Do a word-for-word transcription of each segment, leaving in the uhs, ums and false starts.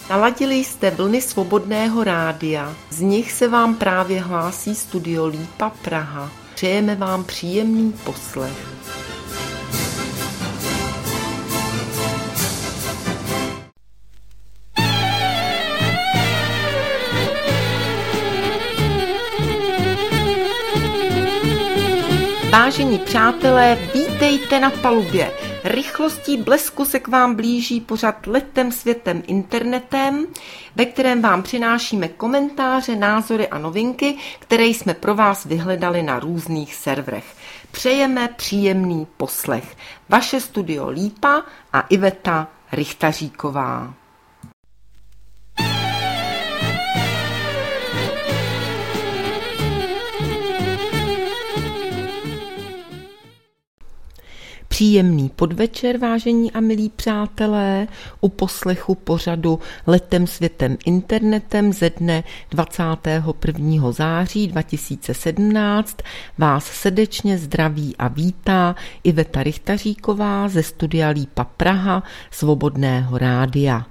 Naladili jste vlny Svobodného rádia, z nich se vám právě hlásí Studio Lípa Praha. Přejeme vám příjemný poslech. Vážení přátelé, vítejte na palubě. Rychlostí blesku se k vám blíží pořad Letem světem internetem, ve kterém vám přinášíme komentáře, názory a novinky, které jsme pro vás vyhledali na různých serverech. Přejeme příjemný poslech. Vaše Studio Lípa a Iveta Richtaříková. Příjemný podvečer, vážení a milí přátelé, u poslechu pořadu Letem světem internetem ze dne dvacátého prvního září dva tisíce sedmnáct vás srdečně zdraví a vítá Iveta Richtaříková ze Studia Lípa Praha, Svobodného rádia.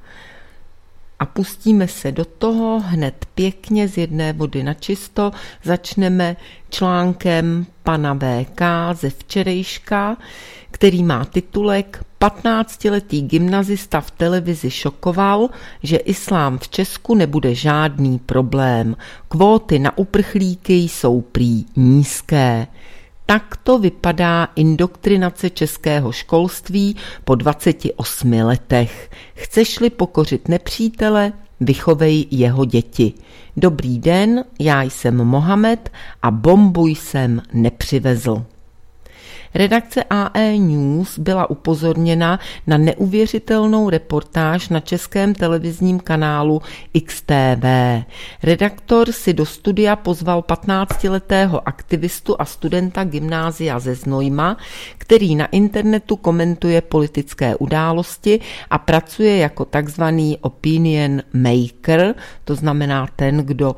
A pustíme se do toho hned pěkně z jedné vody na čisto. Začneme článkem pana V K ze včerejška, který má titulek patnáctiletý gymnazista v televizi šokoval, že islám v Česku nebude žádný problém. Kvóty na uprchlíky jsou prý nízké. Takto vypadá indoktrinace českého školství po dvaceti osmi letech. Chceš-li pokořit nepřítele, vychovej jeho děti. Dobrý den, já jsem Mohamed a bombu jsem nepřivezl. Redakce A E News byla upozorněna na neuvěřitelnou reportáž na českém televizním kanálu X T V. Redaktor si do studia pozval patnáctiletého aktivistu a studenta gymnázia ze Znojma, který na internetu komentuje politické události a pracuje jako takzvaný opinion maker, to znamená ten, kdo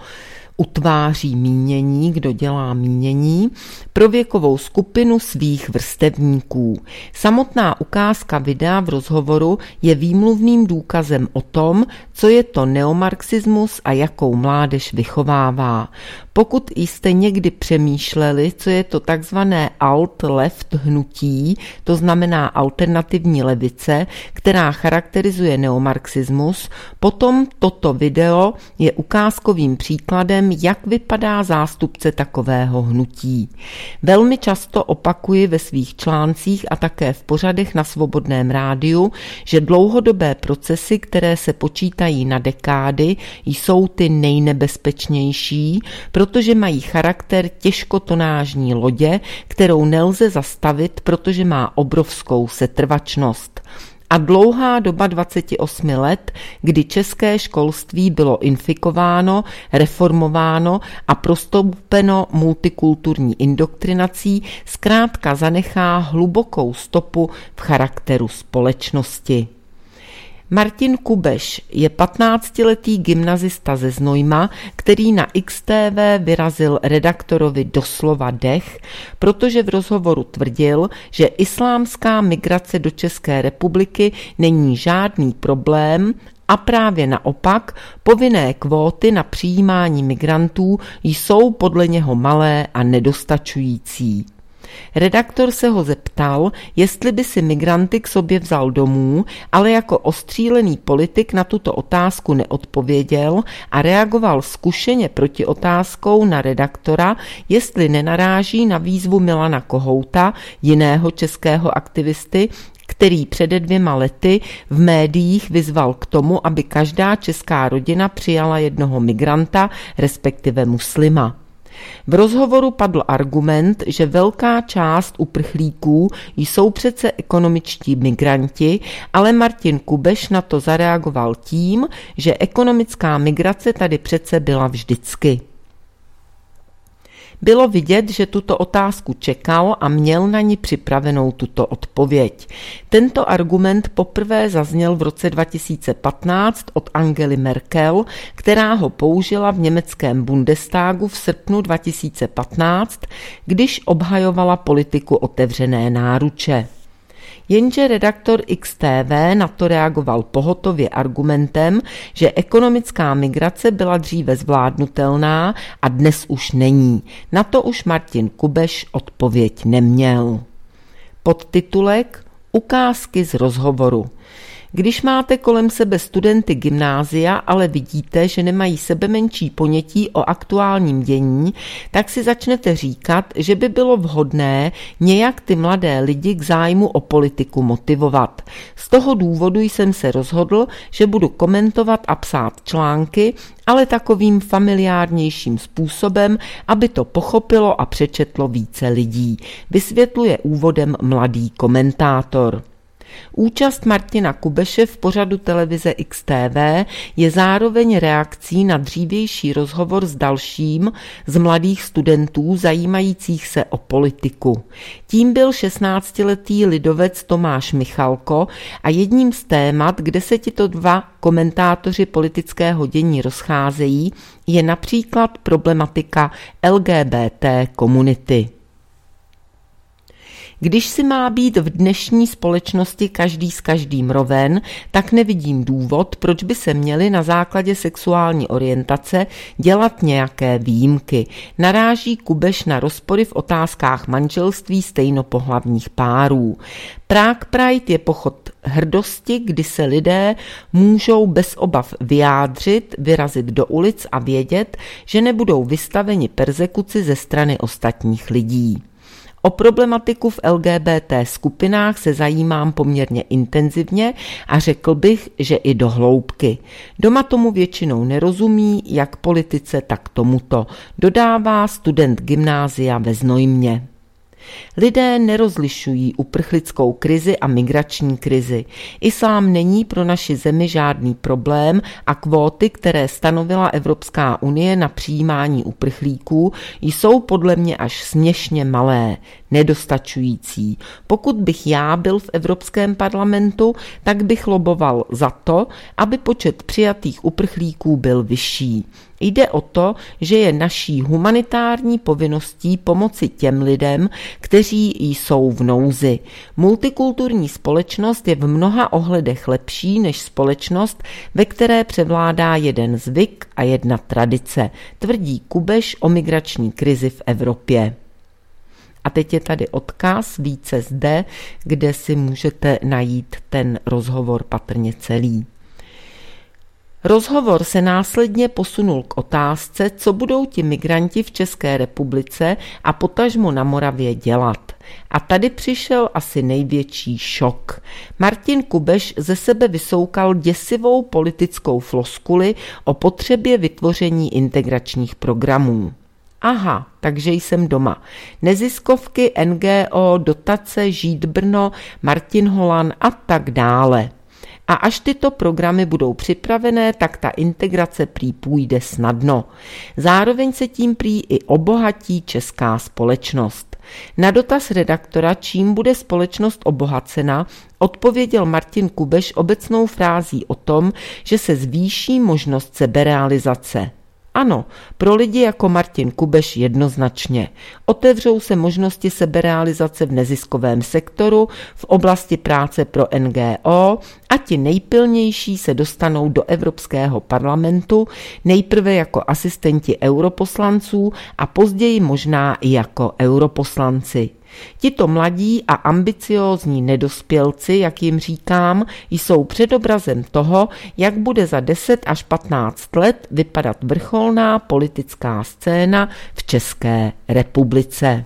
utváří mínění, kdo dělá mínění, pro věkovou skupinu svých vrstevníků. Samotná ukázka videa v rozhovoru je výmluvným důkazem o tom, co je to neomarxismus a jakou mládež vychovává. Pokud jste někdy přemýšleli, co je to takzvané alt-left hnutí, to znamená alternativní levice, která charakterizuje neomarxismus, potom toto video je ukázkovým příkladem, jak vypadá zástupce takového hnutí. Velmi často opakuji ve svých článcích a také v pořadech na Svobodném rádiu, že dlouhodobé procesy, které se počítají na dekády, jsou ty nejnebezpečnější, protože mají charakter těžkotonážní lodě, kterou nelze zastavit, protože má obrovskou setrvačnost. A dlouhá doba dvaceti osmi let, kdy české školství bylo infikováno, reformováno a prostoupeno multikulturní indoktrinací, zkrátka zanechá hlubokou stopu v charakteru společnosti. Martin Kubeš je patnáctiletý gymnazista ze Znojma, který na X T V vyrazil redaktorovi doslova dech, protože v rozhovoru tvrdil, že islámská migrace do České republiky není žádný problém a právě naopak povinné kvóty na přijímání migrantů jsou podle něho malé a nedostačující. Redaktor se ho zeptal, jestli by si migranty k sobě vzal domů, ale jako ostřílený politik na tuto otázku neodpověděl a reagoval zkušeně proti otázkou na redaktora, jestli nenaráží na výzvu Milana Kohouta, jiného českého aktivisty, který před dvěma lety v médiích vyzval k tomu, aby každá česká rodina přijala jednoho migranta, respektive muslima. V rozhovoru padl argument, že velká část uprchlíků jsou přece ekonomičtí migranti, ale Martin Kubeš na to zareagoval tím, že ekonomická migrace tady přece byla vždycky. Bylo vidět, že tuto otázku čekal a měl na ní připravenou tuto odpověď. Tento argument poprvé zazněl v roce dva tisíce patnáct od Angely Merkel, která ho použila v německém Bundestagu v srpnu dva tisíce patnáct, když obhajovala politiku otevřené náruče. Jenže redaktor X T V na to reagoval pohotově argumentem, že ekonomická migrace byla dříve zvládnutelná a dnes už není. Na to už Martin Kubeš odpověď neměl. Podtitulek Ukázky z rozhovoru. Když máte kolem sebe studenty gymnázia, ale vidíte, že nemají sebemenší ponětí o aktuálním dění, tak si začnete říkat, že by bylo vhodné nějak ty mladé lidi k zájmu o politiku motivovat. Z toho důvodu jsem se rozhodl, že budu komentovat a psát články, ale takovým familiárnějším způsobem, aby to pochopilo a přečetlo více lidí, vysvětluje úvodem mladý komentátor. Účast Martina Kubeše v pořadu televize X T V je zároveň reakcí na dřívější rozhovor s dalším z mladých studentů zajímajících se o politiku. Tím byl šestnáctiletý lidovec Tomáš Michalko a jedním z témat, kde se tito dva komentátoři politického dění rozcházejí, je například problematika L G B T komunity. Když si má být v dnešní společnosti každý s každým roven, tak nevidím důvod, proč by se měly na základě sexuální orientace dělat nějaké výjimky. Naráží Kubeš na rozpory v otázkách manželství stejnopohlavních párů. Prague Pride je pochod hrdosti, kdy se lidé můžou bez obav vyjádřit, vyrazit do ulic a vědět, že nebudou vystaveni perzekuci ze strany ostatních lidí. O problematiku v L G B T skupinách se zajímám poměrně intenzivně a řekl bych, že i do hloubky. Doma tomu většinou nerozumí, jak politice, tak tomuto, dodává student gymnázia ve Znojmě. Lidé nerozlišují uprchlickou krizi a migrační krizi. Islám není pro naši zemi žádný problém a kvóty, které stanovila Evropská unie na přijímání uprchlíků, jsou podle mě až směšně malé, nedostačující. Pokud bych já byl v Evropském parlamentu, tak bych loboval za to, aby počet přijatých uprchlíků byl vyšší. Jde o to, že je naší humanitární povinností pomoci těm lidem, kteří jsou v nouzi. Multikulturní společnost je v mnoha ohledech lepší než společnost, ve které převládá jeden zvyk a jedna tradice, tvrdí Kubeš o migrační krizi v Evropě. A teď je tady odkaz více zde, kde si můžete najít ten rozhovor patrně celý. Rozhovor se následně posunul k otázce, co budou ti migranti v České republice a potažmo na Moravě dělat. A tady přišel asi největší šok. Martin Kubeš ze sebe vysoukal děsivou politickou floskuli o potřebě vytvoření integračních programů. Aha, takže jsem doma. Neziskovky, N G O, dotace, Žít Brno, Martin Holan a tak dále. A až tyto programy budou připravené, tak ta integrace prý půjde snadno. Zároveň se tím prý i obohatí česká společnost. Na dotaz redaktora, čím bude společnost obohacena, odpověděl Martin Kubeš obecnou frází o tom, že se zvýší možnost seberealizace. Ano, pro lidi jako Martin Kubeš jednoznačně. Otevřou se možnosti seberealizace v neziskovém sektoru, v oblasti práce pro N G O a ti nejpilnější se dostanou do Evropského parlamentu, nejprve jako asistenti europoslanců a později možná i jako europoslanci. Tito mladí a ambiciózní nedospělci, jak jim říkám, jsou předobrazem toho, jak bude za deset až patnáct let vypadat vrcholná politická scéna v České republice.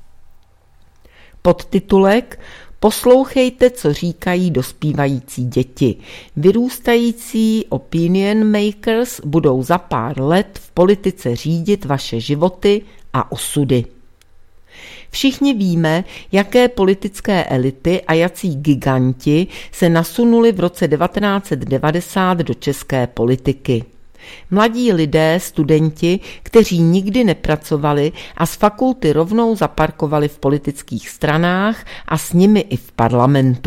Podtitulek Poslouchejte, co říkají dospívající děti. Vyrůstající opinion makers budou za pár let v politice řídit vaše životy a osudy. Všichni víme, jaké politické elity a jací giganti se nasunuli v roce devatenáct set devadesát do české politiky. Mladí lidé, studenti, kteří nikdy nepracovali a z fakulty rovnou zaparkovali v politických stranách a s nimi i v parlamentu.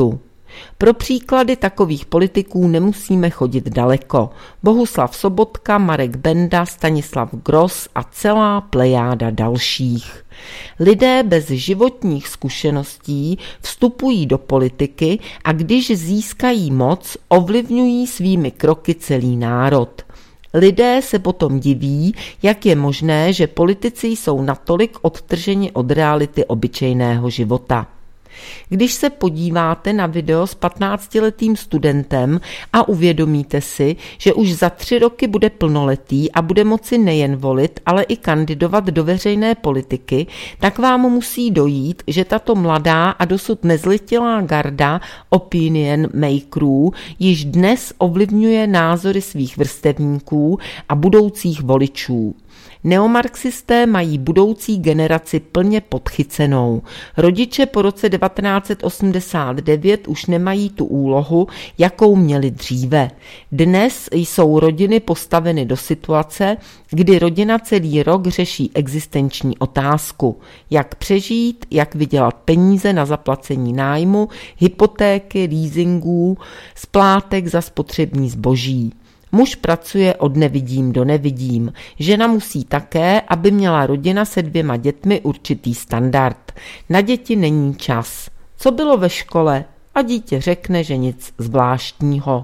Pro příklady takových politiků nemusíme chodit daleko. Bohuslav Sobotka, Marek Benda, Stanislav Gross a celá plejáda dalších. Lidé bez životních zkušeností vstupují do politiky a když získají moc, ovlivňují svými kroky celý národ. Lidé se potom diví, jak je možné, že politici jsou natolik odtrženi od reality obyčejného života. Když se podíváte na video s patnáctiletým studentem a uvědomíte si, že už za tři roky bude plnoletý a bude moci nejen volit, ale i kandidovat do veřejné politiky, tak vám musí dojít, že tato mladá a dosud nezletilá garda opinion makerů již dnes ovlivňuje názory svých vrstevníků a budoucích voličů. Neomarxisté mají budoucí generaci plně podchycenou. Rodiče po roce devatenáct set osmdesát devět už nemají tu úlohu, jakou měli dříve. Dnes jsou rodiny postaveny do situace, kdy rodina celý rok řeší existenční otázku. Jak přežít, jak vydělat peníze na zaplacení nájmu, hypotéky, leasingů, splátek za spotřební zboží. Muž pracuje od nevidím do nevidím. Žena musí také, aby měla rodina se dvěma dětmi určitý standard. Na děti není čas. Co bylo ve škole? A dítě řekne, že nic zvláštního.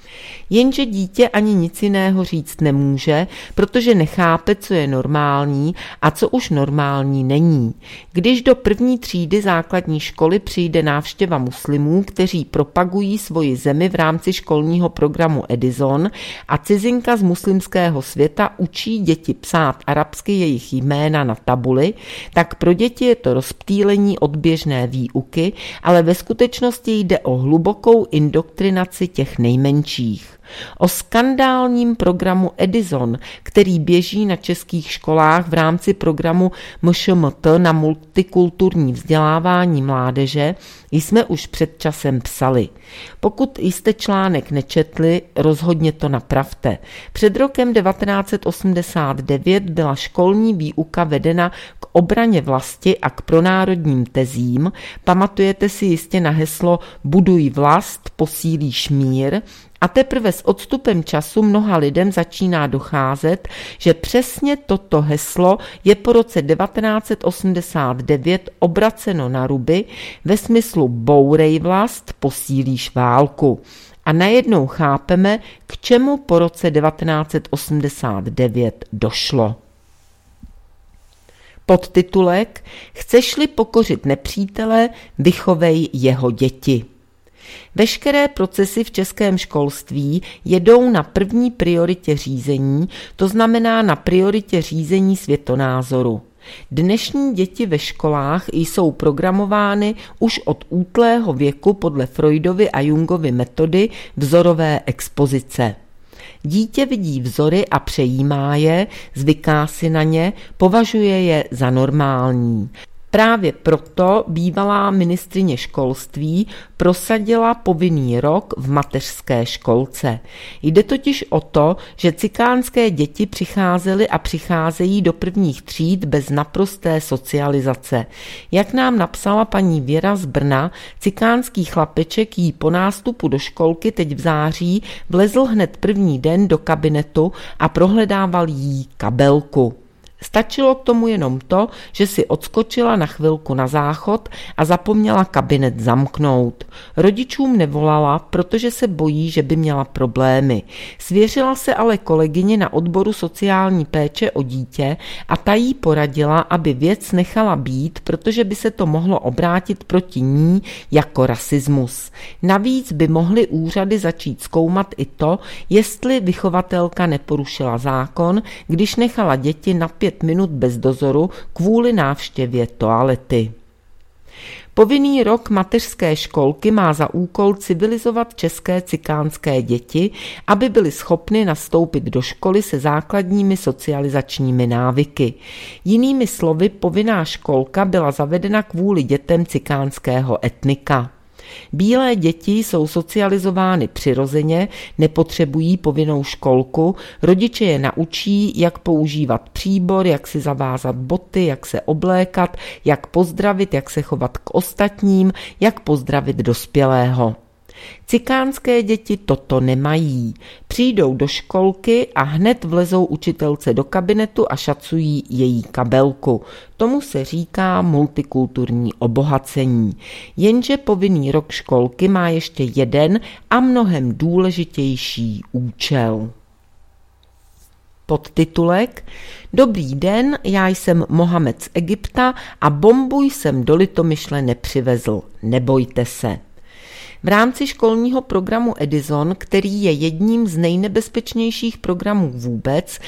Jenže dítě ani nic jiného říct nemůže, protože nechápe, co je normální a co už normální není. Když do první třídy základní školy přijde návštěva muslimů, kteří propagují svoji zemi v rámci školního programu Edison a cizinka z muslimského světa učí děti psát arabsky jejich jména na tabuli, tak pro děti je to rozptýlení od běžné výuky, ale ve skutečnosti jde o hlubokou indoktrinaci těch nejmenších. O skandálním programu Edison, který běží na českých školách v rámci programu M Š M T na multikulturní vzdělávání mládeže, jsme už před časem psali. Pokud jste článek nečetli, rozhodně to napravte. Před rokem devatenáct set osmdesát devět byla školní výuka vedena k obraně vlasti a k pronárodním tezím. Pamatujete si jistě na heslo Buduj vlast, posílíš mír. A teprve s odstupem času mnoha lidem začíná docházet, že přesně toto heslo je po roce devatenáct set osmdesát devět obraceno na ruby ve smyslu bourej vlast, posílíš válku. A najednou chápeme, k čemu po roce devatenáct set osmdesát devět došlo. Podtitulek Chceš-li pokořit nepřítele, vychovej jeho děti. Veškeré procesy v českém školství jedou na první prioritě řízení, to znamená na prioritě řízení světonázoru. Dnešní děti ve školách jsou programovány už od útlého věku podle Freudovy a Jungovy metody vzorové expozice. Dítě vidí vzory a přejímá je, zvyká si na ně, považuje je za normální. Právě proto bývalá ministryně školství prosadila povinný rok v mateřské školce. Jde totiž o to, že cikánské děti přicházely a přicházejí do prvních tříd bez naprosté socializace. Jak nám napsala paní Věra z Brna, cikánský chlapeček jí po nástupu do školky teď v září vlezl hned první den do kabinetu a prohledával jí kabelku. Stačilo k tomu jenom to, že si odskočila na chvilku na záchod a zapomněla kabinet zamknout. Rodičům nevolala, protože se bojí, že by měla problémy. Svěřila se ale kolegyni na odboru sociální péče o dítě a ta jí poradila, aby věc nechala být, protože by se to mohlo obrátit proti ní jako rasismus. Navíc by mohly úřady začít zkoumat i to, jestli vychovatelka neporušila zákon, když nechala děti na pět minut bez dozoru kvůli návštěvě toalety. Povinný rok mateřské školky má za úkol civilizovat české cikánské děti, aby byly schopny nastoupit do školy se základními socializačními návyky. Jinými slovy, povinná školka byla zavedena kvůli dětem cikánského etnika. Bílé děti jsou socializovány přirozeně, nepotřebují povinnou školku, rodiče je naučí, jak používat příbor, jak si zavázat boty, jak se oblékat, jak pozdravit, jak se chovat k ostatním, jak pozdravit dospělého. Cikánské děti toto nemají. Přijdou do školky a hned vlezou učitelce do kabinetu a šacují její kabelku. Tomu se říká multikulturní obohacení. Jenže povinný rok školky má ještě jeden a mnohem důležitější účel. Podtitulek: Dobrý den, já jsem Mohamed z Egypta a bombu jsem do Litomyšle nepřivezl. Nebojte se. V rámci školního programu Edison, který je jedním z nejnebezpečnějších programů vůbec,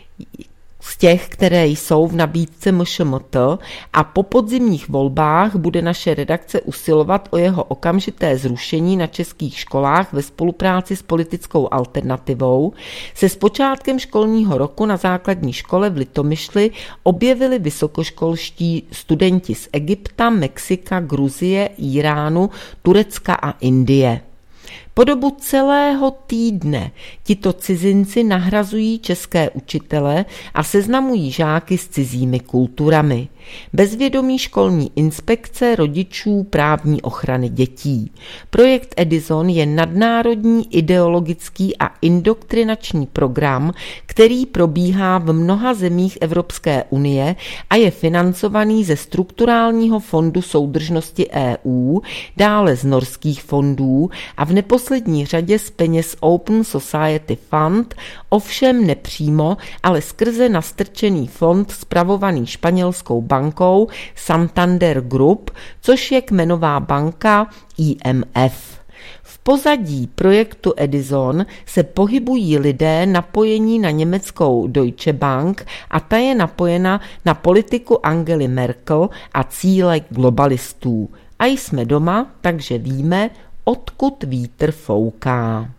z těch, které jsou v nabídce M Š M T, a po podzimních volbách bude naše redakce usilovat o jeho okamžité zrušení na českých školách ve spolupráci s politickou alternativou, se s počátkem školního roku na základní škole v Litomyšli objevili vysokoškolští studenti z Egypta, Mexika, Gruzie, Íránu, Turecka a Indie. Po dobu celého týdne tito cizinci nahrazují české učitele a seznamují žáky s cizími kulturami. Bez vědomí školní inspekce, rodičů, právní ochrany dětí. Projekt Edison je nadnárodní ideologický a indoktrinační program, který probíhá v mnoha zemích Evropské unie a je financovaný ze strukturálního fondu soudržnosti E U, dále z norských fondů a v neposlední řadě z peněz Open Society Fund, ovšem nepřímo, ale skrze nastrčený fond spravovaný španělskou bankou Santander Group, což je kmenová banka I M F. V pozadí projektu Edison se pohybují lidé napojení na německou Deutsche Bank a ta je napojena na politiku Angely Merkel a cíle globalistů. A jsme doma, takže víme, odkud vítr fouká.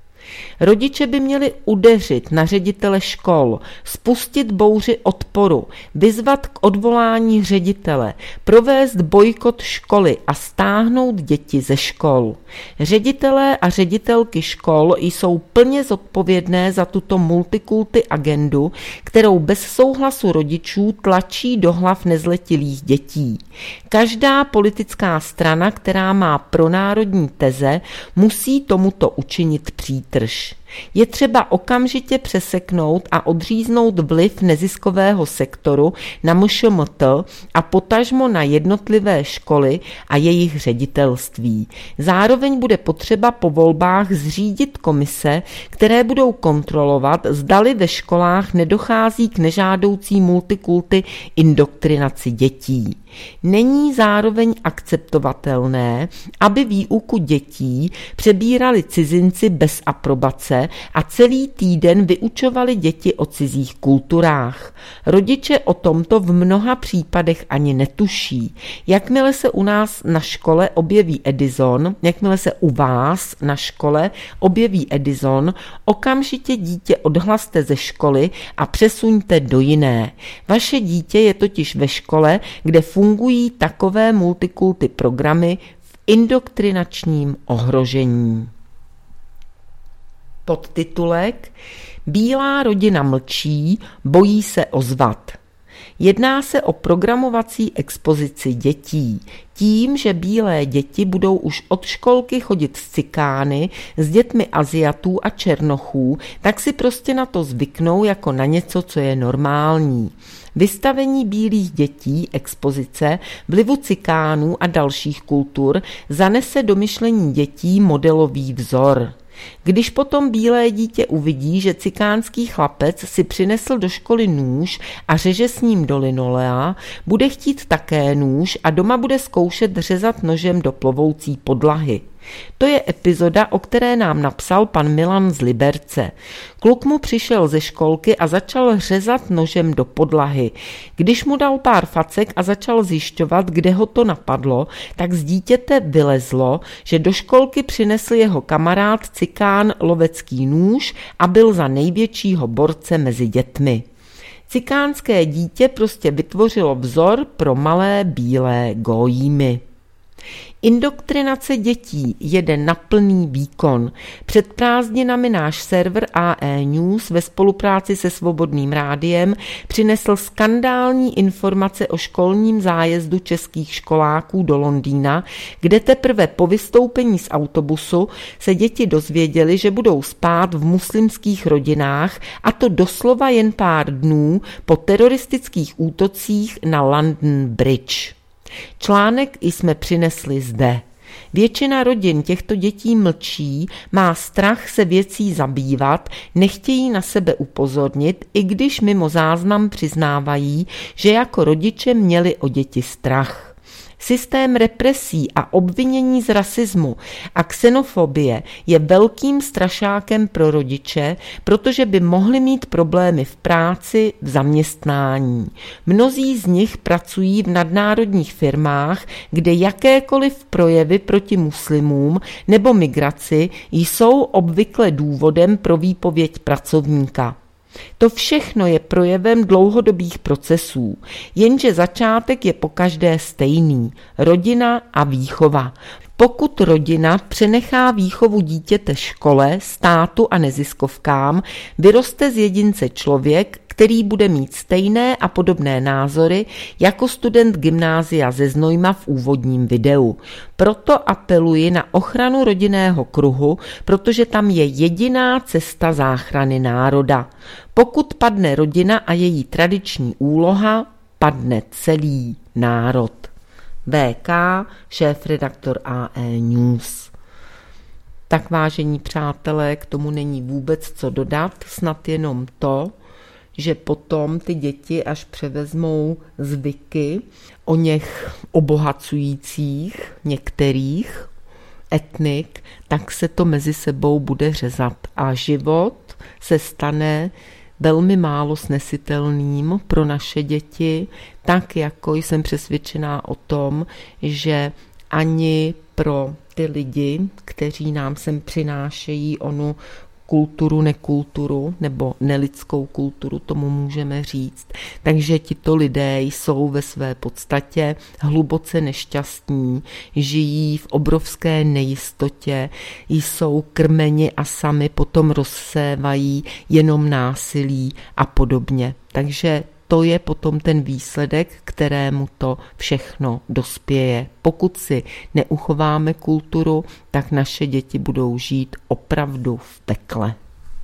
Rodiče by měli udeřit na ředitele škol, spustit bouři odporu, vyzvat k odvolání ředitele, provést bojkot školy a stáhnout děti ze škol. Ředitelé a ředitelky škol jsou plně zodpovědné za tuto multikulti agendu, kterou bez souhlasu rodičů tlačí do hlav nezletilých dětí. Každá politická strana, která má pronárodní teze, musí tomuto učinit přítrž. Je třeba okamžitě přeseknout a odříznout vliv neziskového sektoru na M Š M T a potažmo na jednotlivé školy a jejich ředitelství. Zároveň bude potřeba po volbách zřídit komise, které budou kontrolovat, zdali ve školách nedochází k nežádoucí multikulti indoktrinaci dětí. Není zároveň akceptovatelné, aby výuku dětí přebírali cizinci bez aprobace a celý týden vyučovali děti o cizích kulturách. Rodiče o tomto v mnoha případech ani netuší. Jakmile se u nás na škole objeví Edison, jakmile se u vás na škole objeví Edison, okamžitě dítě odhlaste ze školy a přesuňte do jiné. Vaše dítě je totiž ve škole, kde fungují takové multikulti programy v indoktrinačním ohrožení. Podtitulek: Bílá rodina mlčí, bojí se ozvat. Jedná se o programovací expozici dětí. Tím, že bílé děti budou už od školky chodit s cikány, s dětmi Aziatů a Černochů, tak si prostě na to zvyknou jako na něco, co je normální. Vystavení bílých dětí, expozice, vlivu cikánů a dalších kultur zanese do myšlení dětí modelový vzor. Když potom bílé dítě uvidí, že cikánský chlapec si přinesl do školy nůž a řeže s ním do linolea, bude chtít také nůž a doma bude zkoušet řezat nožem do plovoucí podlahy. To je epizoda, o které nám napsal pan Milan z Liberce. Kluk mu přišel ze školky a začal řezat nožem do podlahy. Když mu dal pár facek a začal zjišťovat, kde ho to napadlo, tak z dítěte vylezlo, že do školky přinesl jeho kamarád cikán lovecký nůž a byl za největšího borce mezi dětmi. Cikánské dítě prostě vytvořilo vzor pro malé bílé gójímy. Indoktrinace dětí jede na plný výkon. Před prázdninami náš server A E News ve spolupráci se Svobodným rádiem přinesl skandální informace o školním zájezdu českých školáků do Londýna, kde teprve po vystoupení z autobusu se děti dozvěděly, že budou spát v muslimských rodinách, a to doslova jen pár dnů po teroristických útocích na London Bridge. Článek jsme přinesli zde. Většina rodin těchto dětí mlčí, má strach se věcí zabývat, nechtějí na sebe upozornit, i když mimo záznam přiznávají, že jako rodiče měli o děti strach. Systém represí a obvinění z rasismu a xenofobie je velkým strašákem pro rodiče, protože by mohli mít problémy v práci, v zaměstnání. Mnozí z nich pracují v nadnárodních firmách, kde jakékoliv projevy proti muslimům nebo migraci jsou obvykle důvodem pro výpověď pracovníka. To všechno je projevem dlouhodobých procesů, jenže začátek je pokaždé stejný – rodina a výchova. Pokud rodina přenechá výchovu dítěte škole, státu a neziskovkám, vyroste z jedince člověk, který bude mít stejné a podobné názory jako student gymnázia ze Znojma v úvodním videu. Proto apeluji na ochranu rodinného kruhu, protože tam je jediná cesta záchrany národa. Pokud padne rodina a její tradiční úloha, padne celý národ. V K, šéfredaktor A E News. Tak vážení přátelé, k tomu není vůbec co dodat, snad jenom to, že potom ty děti, až převezmou zvyky o něch obohacujících některých etnik, tak se to mezi sebou bude řezat a život se stane velmi málo snesitelným pro naše děti, tak jako jsem přesvědčená o tom, že ani pro ty lidi, kteří nám sem přinášejí onu kulturu, nekulturu nebo nelidskou kulturu, tomu můžeme říct. Takže tito lidé jsou ve své podstatě hluboce nešťastní, žijí v obrovské nejistotě, jsou krmeni a sami potom rozsévají jenom násilí a podobně. Takže to je potom ten výsledek, kterému to všechno dospěje. Pokud si neuchováme kulturu, tak naše děti budou žít opravdu v pekle.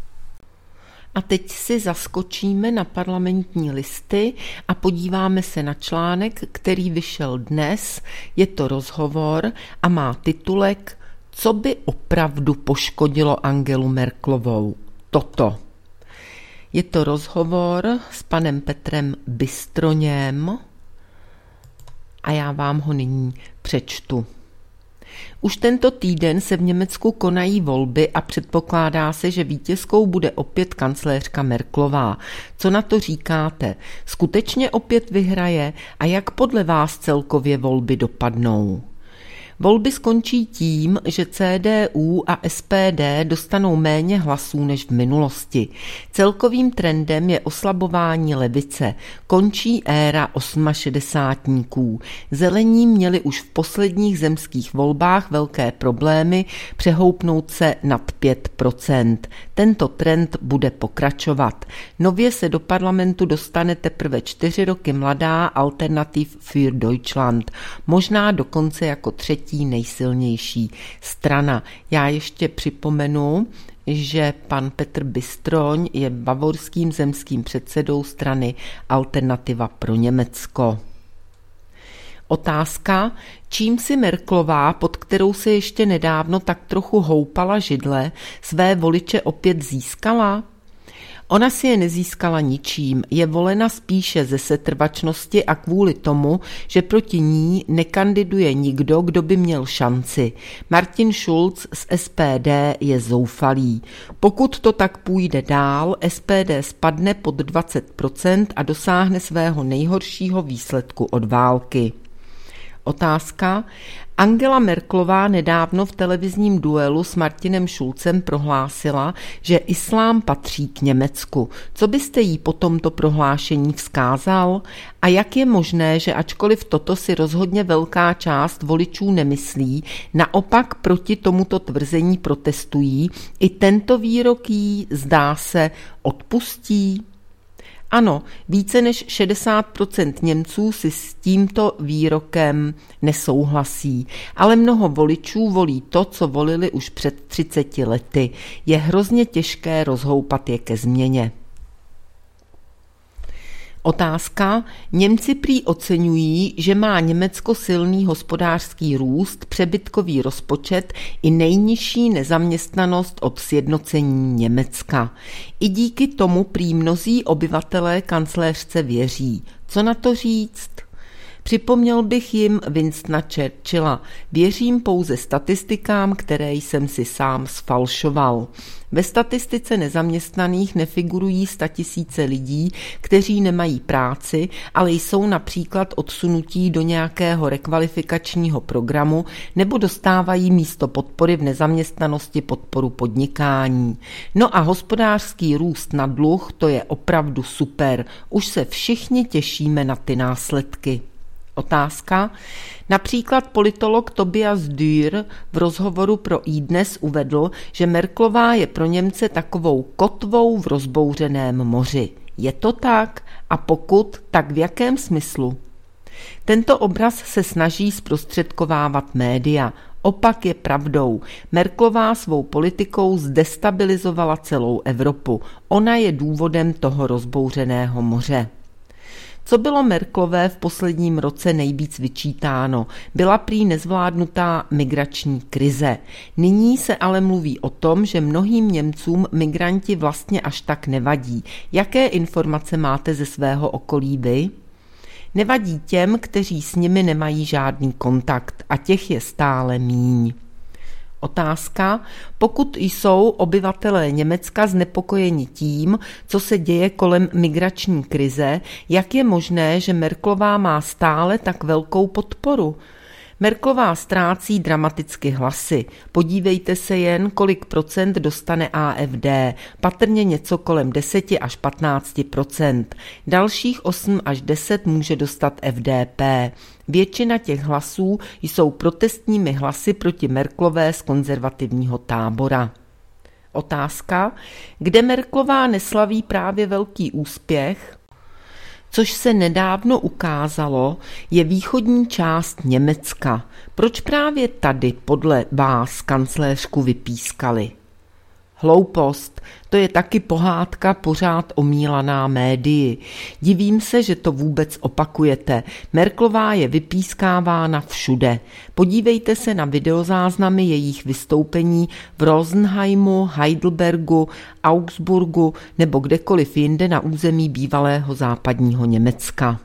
A teď si zaskočíme na Parlamentní listy a podíváme se na článek, který vyšel dnes. Je to rozhovor a má titulek Co by opravdu poškodilo Angelu Merkelovou? Toto. Je to rozhovor s panem Petrem Bystroněm a já vám ho nyní přečtu. Už tento týden se v Německu konají volby a předpokládá se, že vítězkou bude opět kancléřka Merkelová. Co na to říkáte? Skutečně opět vyhraje a jak podle vás celkově volby dopadnou? Volby skončí tím, že C D U a S P D dostanou méně hlasů než v minulosti. Celkovým trendem je oslabování levice. Končí éra osmašedesátníků. Zelení měli už v posledních zemských volbách velké problémy přehoupnout se nad pět procent. Tento trend bude pokračovat. Nově se do parlamentu dostane teprve čtyři roky mladá Alternative für Deutschland. Možná dokonce jako třetí nejsilnější strana. Já ještě připomenu, že pan Petr Bystroň je bavorským zemským předsedou strany Alternativa pro Německo. Otázka, čím si Merkelová, pod kterou se ještě nedávno tak trochu houpala židle, své voliče opět získala? Ona si je nezískala ničím, je volena spíše ze setrvačnosti a kvůli tomu, že proti ní nekandiduje nikdo, kdo by měl šanci. Martin Schulz z S P D je zoufalý. Pokud to tak půjde dál, S P D spadne pod dvacet procent a dosáhne svého nejhoršího výsledku od války. Otázka. Angela Merkelová nedávno v televizním duelu s Martinem Schulzem prohlásila, že islám patří k Německu. Co byste jí po tomto prohlášení vzkázal? A jak je možné, že ačkoliv toto si rozhodně velká část voličů nemyslí, naopak proti tomuto tvrzení protestují, i tento výrok jí, zdá se, odpustí? Ano, více než šedesát procent Němců si s tímto výrokem nesouhlasí, ale mnoho voličů volí to, co volili už před třiceti lety. Je hrozně těžké rozhoupat je ke změně. Otázka. Němci prý oceňují, že má Německo silný hospodářský růst, přebytkový rozpočet i nejnižší nezaměstnanost od sjednocení Německa. I díky tomu prý mnozí obyvatelé kancléřce věří. Co na to říct? Připomněl bych jim Winstona Churchilla. Věřím pouze statistikám, které jsem si sám sfalšoval. Ve statistice nezaměstnaných nefigurují statisíce lidí, kteří nemají práci, ale jsou například odsunutí do nějakého rekvalifikačního programu nebo dostávají místo podpory v nezaměstnanosti podporu podnikání. No a hospodářský růst na dluh, to je opravdu super. Už se všichni těšíme na ty následky. Otázka. Například politolog Tobias Dürr v rozhovoru pro iDnes uvedl, že Merkelová je pro Němce takovou kotvou v rozbouřeném moři. Je to tak? A pokud, tak v jakém smyslu? Tento obraz se snaží zprostředkovávat média. Opak je pravdou. Merkelová svou politikou zdestabilizovala celou Evropu. Ona je důvodem toho rozbouřeného moře. Co bylo Merkelové v posledním roce nejvíc vyčítáno? Byla prý nezvládnutá migrační krize. Nyní se ale mluví o tom, že mnohým Němcům migranti vlastně až tak nevadí. Jaké informace máte ze svého okolí vy? Nevadí těm, kteří s nimi nemají žádný kontakt, a těch je stále míň. Otázka. Pokud jsou obyvatelé Německa znepokojeni tím, co se děje kolem migrační krize, jak je možné, že Merkelová má stále tak velkou podporu? Merkelová ztrácí dramaticky hlasy. Podívejte se jen, kolik procent dostane A F D. Patrně něco kolem deset až patnáct procent. Dalších osm až deset může dostat F D P. Většina těch hlasů jsou protestními hlasy proti Merkelové z konzervativního tábora. Otázka. Kde Merkelová neslaví právě velký úspěch? Což se nedávno ukázalo, je východní část Německa. Proč právě tady podle vás kancléřku vypískali? Hloupost, to je taky pohádka pořád omílaná médii. Divím se, že to vůbec opakujete. Merkelová je vypískávána všude. Podívejte se na videozáznamy jejich vystoupení v Rosenheimu, Heidelbergu, Augsburgu nebo kdekoliv jinde na území bývalého západního Německa.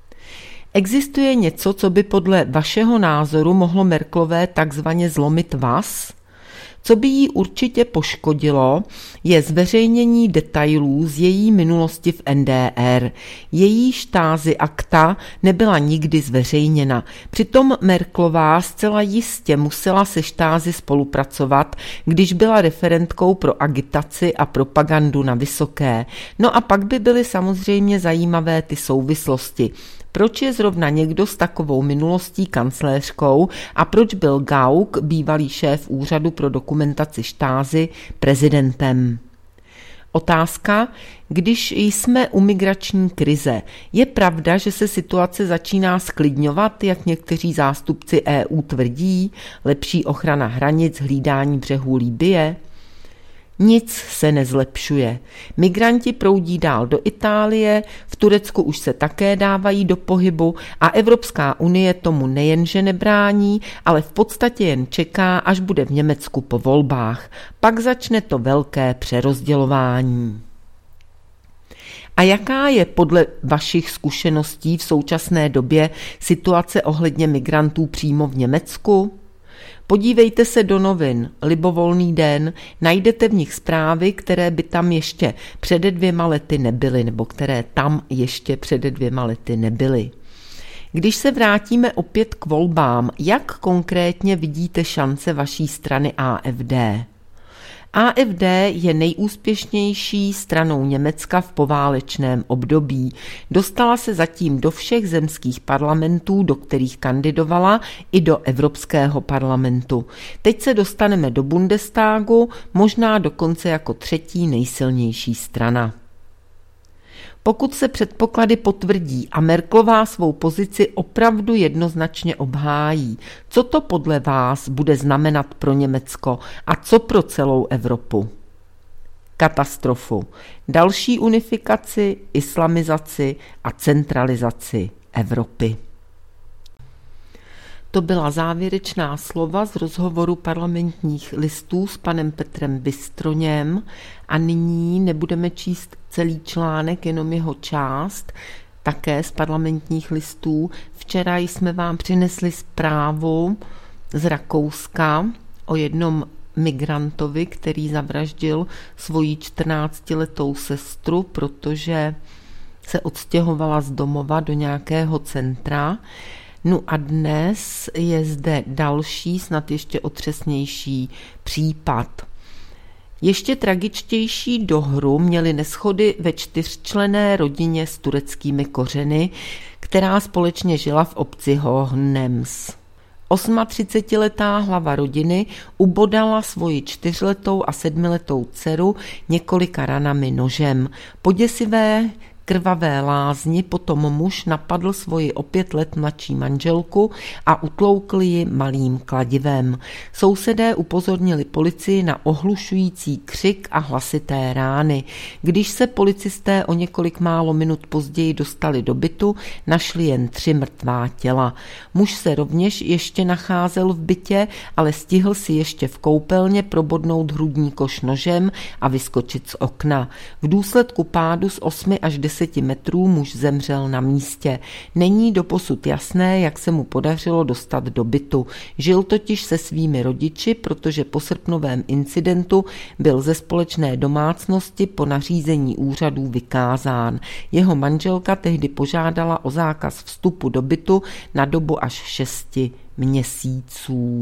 Existuje něco, co by podle vašeho názoru mohlo Merkelové takzvaně zlomit vaz? Co by jí určitě poškodilo, je zveřejnění detailů z její minulosti v N D R. Její Stasi akta nebyla nikdy zveřejněna. Přitom Merkelová zcela jistě musela se Stasi spolupracovat, když byla referentkou pro agitaci a propagandu na Vysoké. No a pak by byly samozřejmě zajímavé ty souvislosti. Proč je zrovna někdo s takovou minulostí kancléřkou a proč byl Gauck, bývalý šéf úřadu pro dokumentaci Stasi, prezidentem? Otázka. Když jsme u migrační krize, je pravda, že se situace začíná sklidňovat, jak někteří zástupci E U tvrdí, lepší ochrana hranic, hlídání břehů Libye? Nic se nezlepšuje. Migranti proudí dál do Itálie, v Turecku už se také dávají do pohybu a Evropská unie tomu nejenže nebrání, ale v podstatě jen čeká, až bude v Německu po volbách. Pak začne to velké přerozdělování. A jaká je podle vašich zkušeností v současné době situace ohledně migrantů přímo v Německu? Podívejte se do novin, Libovolný den, najdete v nich zprávy, které by tam ještě přede dvěma lety nebyly, nebo které tam ještě přede dvěma lety nebyly. Když se vrátíme opět k volbám, jak konkrétně vidíte šance vaší strany A F D? A F D je nejúspěšnější stranou Německa v poválečném období. Dostala se zatím do všech zemských parlamentů, do kterých kandidovala, i do Evropského parlamentu. Teď se dostaneme do Bundestagu, možná dokonce jako třetí nejsilnější strana. Pokud se předpoklady potvrdí a Merkelová svou pozici opravdu jednoznačně obhájí, co to podle vás bude znamenat pro Německo a co pro celou Evropu? Katastrofu, další unifikaci, islamizaci a centralizaci Evropy. To byla závěrečná slova z rozhovoru Parlamentních listů s panem Petrem Bystroněm a nyní nebudeme číst celý článek, jenom jeho část, také z Parlamentních listů. Včera jsme vám přinesli zprávu z Rakouska o jednom migrantovi, který zavraždil svoji čtrnáctiletou sestru, protože se odstěhovala z domova do nějakého centra. No a dnes je zde další, snad ještě otřesnější případ. Ještě tragičtější dohru měly neshody ve čtyřčlenné rodině s tureckými kořeny, která společně žila v obci Hohenems. třicetiosmiletá hlava rodiny ubodala svoji čtyřletou a sedmiletou dceru několika ranami nožem. Po děsivé krvavé lázni potom muž napadl svoji o pět let mladší manželku a utloukl ji malým kladivem. Sousedé upozornili policii na ohlušující křik a hlasité rány. Když se policisté o několik málo minut později dostali do bytu, našli jen tři mrtvá těla. Muž se rovněž ještě nacházel v bytě, ale stihl si ještě v koupelně probodnout hrudní koš nožem a vyskočit z okna. V důsledku pádu z osmi až deseti metrů muž zemřel na místě. Není doposud jasné, jak se mu podařilo dostat do bytu. Žil totiž se svými rodiči, protože po srpnovém incidentu byl ze společné domácnosti po nařízení úřadů vykázán. Jeho manželka tehdy požádala o zákaz vstupu do bytu na dobu až šesti měsíců.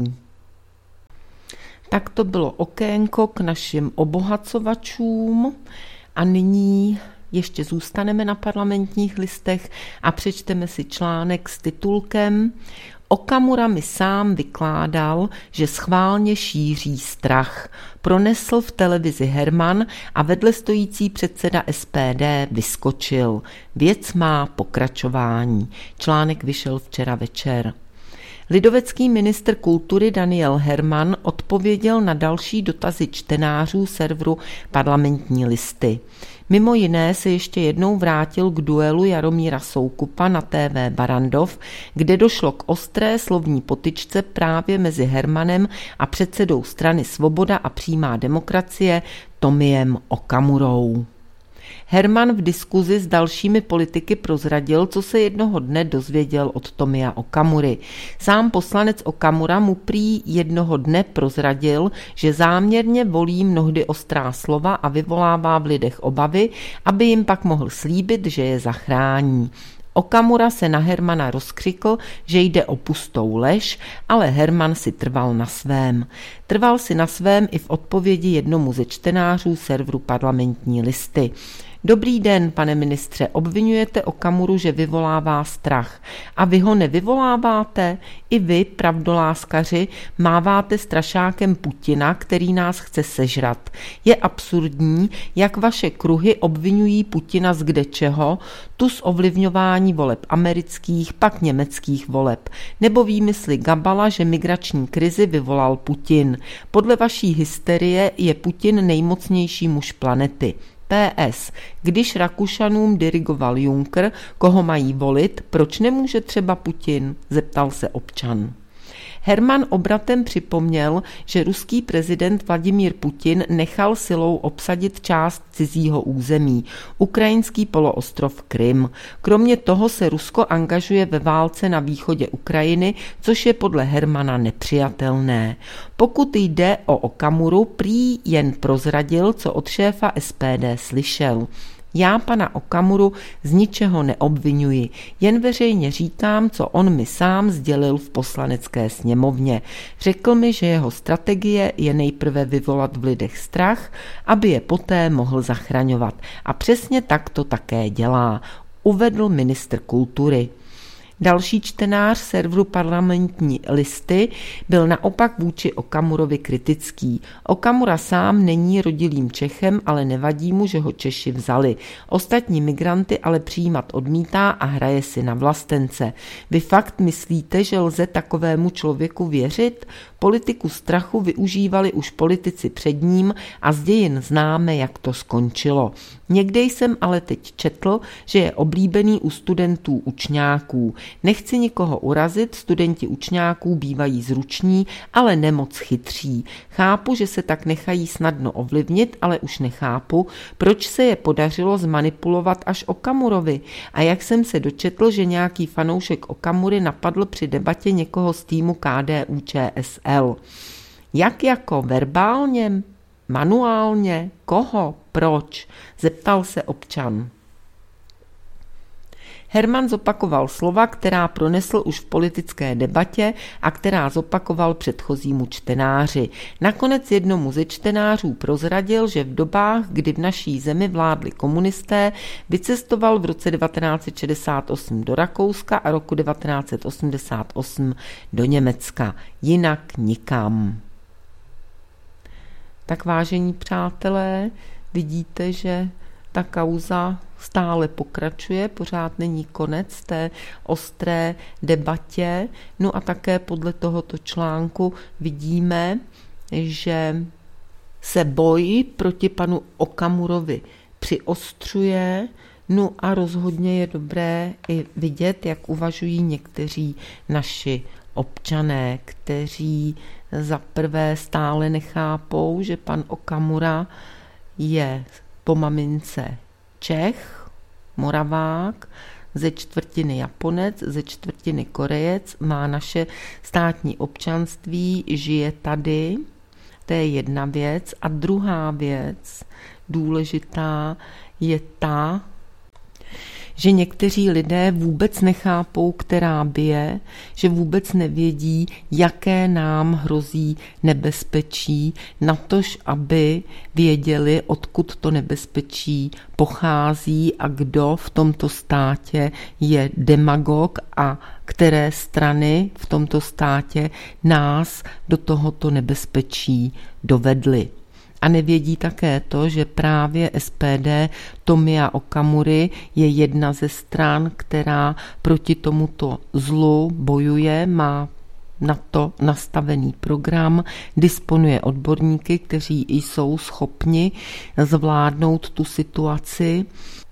Tak to bylo okénko k našim obohacovačům a nyní ještě zůstaneme na Parlamentních listech a přečteme si článek s titulkem Okamura mi sám vykládal, že schválně šíří strach. Pronesl v televizi Herman a vedle stojící předseda S P D vyskočil. Věc má pokračování. Článek vyšel včera večer. Lidovecký ministr kultury Daniel Herman odpověděl na další dotazy čtenářů serveru Parlamentní listy. Mimo jiné se ještě jednou vrátil k duelu Jaromíra Soukupa na T V Barrandov, kde došlo k ostré slovní potyčce právě mezi Hermanem a předsedou strany Svoboda a přímá demokracie Tomiem Okamurou. Herman v diskuzi s dalšími politiky prozradil, co se jednoho dne dozvěděl od Tomia Okamury. Sám poslanec Okamura mu prý jednoho dne prozradil, že záměrně volí mnohdy ostrá slova a vyvolává v lidech obavy, aby jim pak mohl slíbit, že je zachrání. Okamura se na Hermana rozkřikl, že jde o pustou lež, ale Herman si trval na svém. Trval si na svém i v odpovědi jednomu ze čtenářů serveru Parlamentní listy. Dobrý den, pane ministře, obvinujete Okamuru, že vyvolává strach. A vy ho nevyvoláváte? I vy, pravdoláskaři, máváte strašákem Putina, který nás chce sežrat. Je absurdní, jak vaše kruhy obvinují Putina z kdečeho, tu z ovlivňování voleb amerických, pak německých voleb. Nebo výmysly Gabala, že migrační krizi vyvolal Putin. Podle vaší hysterie je Putin nejmocnější muž planety. P S. Když Rakušanům dirigoval Juncker, koho mají volit, proč nemůže třeba Putin? Zeptal se občan. Herman obratem připomněl, že ruský prezident Vladimír Putin nechal silou obsadit část cizího území, ukrajinský poloostrov Krym. Kromě toho se Rusko angažuje ve válce na východě Ukrajiny, což je podle Hermana nepřijatelné. Pokud jde o Okamuru, prý jen prozradil, co od šéfa S P D slyšel. Já pana Okamuru z ničeho neobvinuji, jen veřejně říkám, co on mi sám sdělil v poslanecké sněmovně. Řekl mi, že jeho strategie je nejprve vyvolat v lidech strach, aby je poté mohl zachraňovat. A přesně tak to také dělá, uvedl ministr kultury. Další čtenář serveru Parlamentní listy byl naopak vůči Okamurovi kritický. Okamura sám není rodilým Čechem, ale nevadí mu, že ho Češi vzali. Ostatní migranty ale přijímat odmítá a hraje si na vlastence. Vy fakt myslíte, že lze takovému člověku věřit? Politiku strachu využívali už politici před ním a z dějin známe, jak to skončilo. Někde jsem ale teď četl, že je oblíbený u studentů učňáků. Nechci nikoho urazit, studenti učňáků bývají zruční, ale nemoc chytří. Chápu, že se tak nechají snadno ovlivnit, ale už nechápu, proč se je podařilo zmanipulovat až Okamurovi. A jak jsem se dočetl, že nějaký fanoušek Okamury napadl při debatě někoho z týmu K D U Č S L. Jak jako verbálně? Manuálně? Koho? Proč? Zeptal se občan. Herman zopakoval slova, která pronesl už v politické debatě a která zopakoval předchozímu čtenáři. Nakonec jednomu ze čtenářů prozradil, že v dobách, kdy v naší zemi vládli komunisté, vycestoval v roce devatenáct set šedesát osm do Rakouska a roku devatenáct set osmdesát osm do Německa. Jinak nikam. Tak vážení přátelé, vidíte, že ta kauza stále pokračuje, pořád není konec té ostré debatě. No a také podle tohoto článku vidíme, že se boj proti panu Okamurovi přiostřuje. No a rozhodně je dobré i vidět, jak uvažují někteří naši občané, kteří za prvé stále nechápou, že pan Okamura je po mamince Čech, Moravák, ze čtvrtiny Japonec, ze čtvrtiny Korejec, má naše státní občanství, žije tady. To je jedna věc. A druhá věc důležitá je ta, že někteří lidé vůbec nechápou, která bije, že vůbec nevědí, jaké nám hrozí nebezpečí, natož aby věděli, odkud to nebezpečí pochází a kdo v tomto státě je demagog a které strany v tomto státě nás do tohoto nebezpečí dovedly. A nevědí také to, že právě S P D Tomia Okamury je jedna ze stran, která proti tomuto zlu bojuje, má na to nastavený program, disponuje odborníky, kteří jsou schopni zvládnout tu situaci.